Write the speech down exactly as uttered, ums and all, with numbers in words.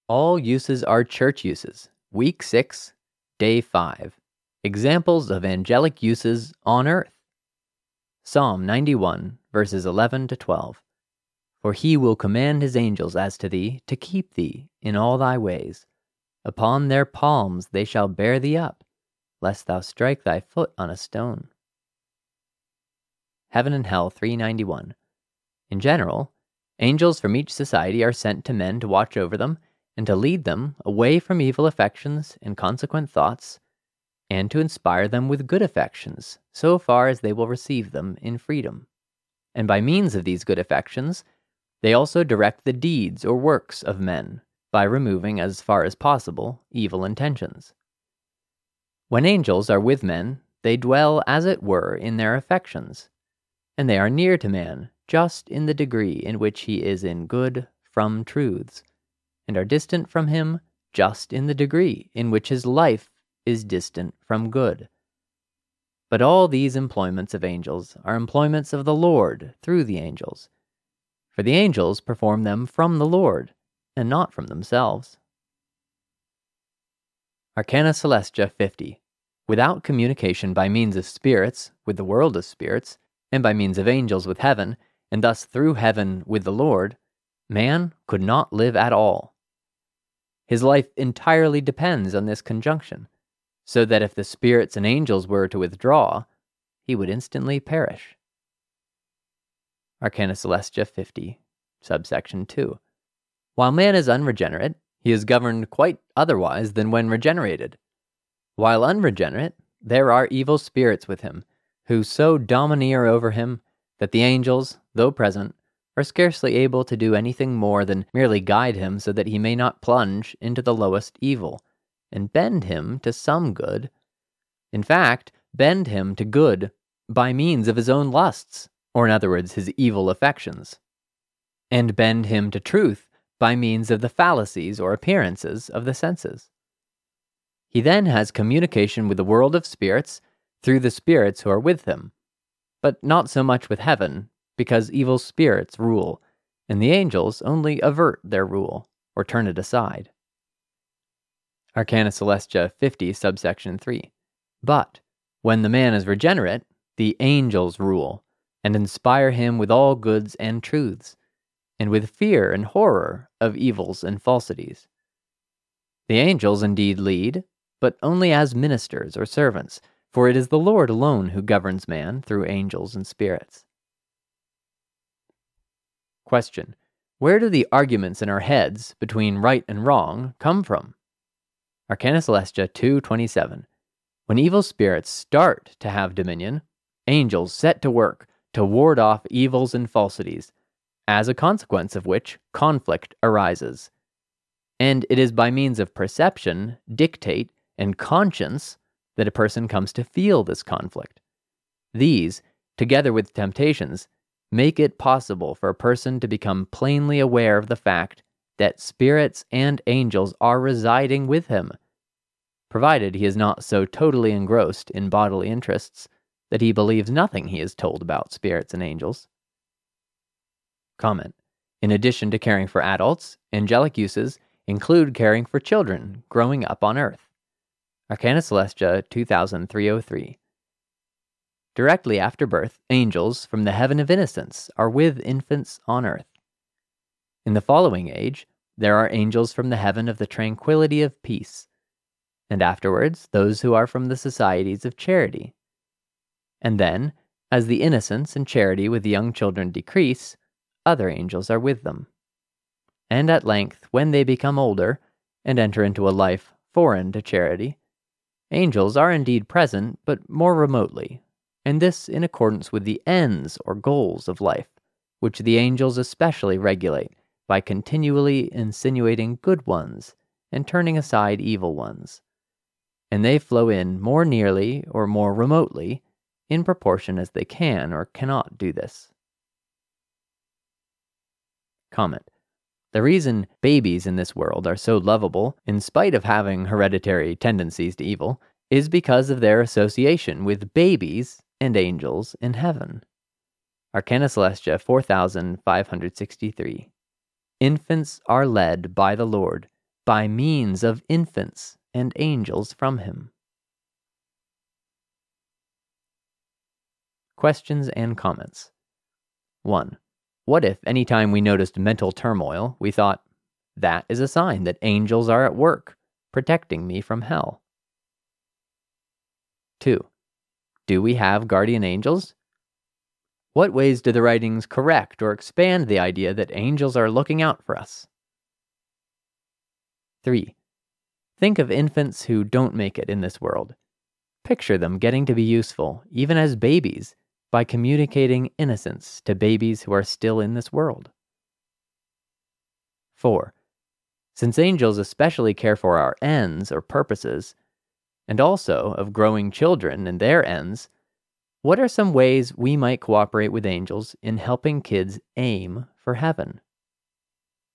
All uses are church uses. Week six, Day five. Examples of angelic uses on earth. Psalm ninety-one, verses eleven to twelve. For he will command his angels as to thee, to keep thee in all thy ways. Upon their palms they shall bear thee up, lest thou strike thy foot on a stone. Heaven and Hell three ninety-one. In general, angels from each society are sent to men to watch over them, and to lead them away from evil affections and consequent thoughts, and to inspire them with good affections, so far as they will receive them in freedom. And by means of these good affections, they also direct the deeds or works of men, by removing, as far as possible, evil intentions. When angels are with men, they dwell, as it were, in their affections, and they are near to man just in the degree in which he is in good from truths, and are distant from him just in the degree in which his life is distant from good. But all these employments of angels are employments of the Lord through the angels, for the angels perform them from the Lord, and not from themselves. Arcana Celestia fifty. Without communication by means of spirits with the world of spirits, and by means of angels with heaven, and thus through heaven with the Lord, man could not live at all. His life entirely depends on this conjunction, so that if the spirits and angels were to withdraw, he would instantly perish. Arcana Celestia fifty, subsection two. While man is unregenerate, he is governed quite otherwise than when regenerated. While unregenerate, there are evil spirits with him, who so domineer over him that the angels, though present, are scarcely able to do anything more than merely guide him so that he may not plunge into the lowest evil, and bend him to some good. In fact, bend him to good by means of his own lusts, or in other words, his evil affections, and bend him to truth by means of the fallacies or appearances of the senses. He then has communication with the world of spirits through the spirits who are with him, but not so much with heaven, because evil spirits rule, and the angels only avert their rule, or turn it aside. Arcana Celestia fifty, subsection three. But, when the man is regenerate, the angels rule, and inspire him with all goods and truths, and with fear and horror of evils and falsities. The angels indeed lead, but only as ministers or servants, for it is the Lord alone who governs man through angels and spirits. Question. Where do the arguments in our heads between right and wrong come from? Arcana Celestia two twenty-seven. When evil spirits start to have dominion, angels set to work to ward off evils and falsities, as a consequence of which conflict arises. And it is by means of perception, dictate, and conscience that a person comes to feel this conflict. These, together with temptations, make it possible for a person to become plainly aware of the fact that spirits and angels are residing with him, provided he is not so totally engrossed in bodily interests that he believes nothing he is told about spirits and angels. Comment. In addition to caring for adults, angelic uses include caring for children growing up on earth. Arcana Celestia two thousand three oh three. Directly after birth, angels from the heaven of innocence are with infants on earth. In the following age, there are angels from the heaven of the tranquility of peace, and afterwards those who are from the societies of charity. And then, as the innocence and charity with the young children decrease, other angels are with them. And at length, when they become older, and enter into a life foreign to charity, angels are indeed present, but more remotely, and this in accordance with the ends or goals of life, which the angels especially regulate by continually insinuating good ones and turning aside evil ones. And they flow in more nearly or more remotely in proportion as they can or cannot do this. Comment. The reason babies in this world are so lovable, in spite of having hereditary tendencies to evil, is because of their association with babies and angels in heaven. Arcana Celestia four thousand five hundred sixty-three. Infants are led by the Lord, by means of infants and angels from him. Questions and comments. one. What if any time we noticed mental turmoil, we thought, that is a sign that angels are at work, protecting me from hell? two. Do we have guardian angels? What ways do the writings correct or expand the idea that angels are looking out for us? three. Think of infants who don't make it in this world. Picture them getting to be useful, even as babies, by communicating innocence to babies who are still in this world. four. Since angels especially care for our ends or purposes, and also of growing children and their ends, what are some ways we might cooperate with angels in helping kids aim for heaven?